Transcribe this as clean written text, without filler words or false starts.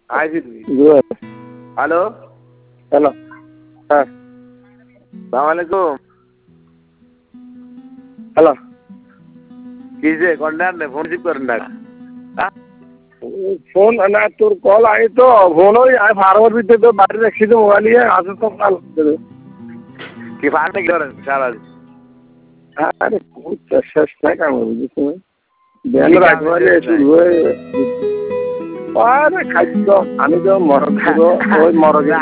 আইছি তুমি hello hello হ্যাঁ সালাম আলাইকুম হ্যালো কি যে কন্যার নে ফোন রিসিভ করেন না ফোন না তোর কল আই তো ফোন ওই ফার্মার ভিতরে তো বাড়ি রাখছি তো মোবাইল নিয়ে আসে তো কাল কি ফার্মে কি করেন সারা আরে শেষ নাই কাম বুঝিস বেল রাখবারে শুরু হয়ে আরে খাদ্য আমি তো মরদ ওই মরদ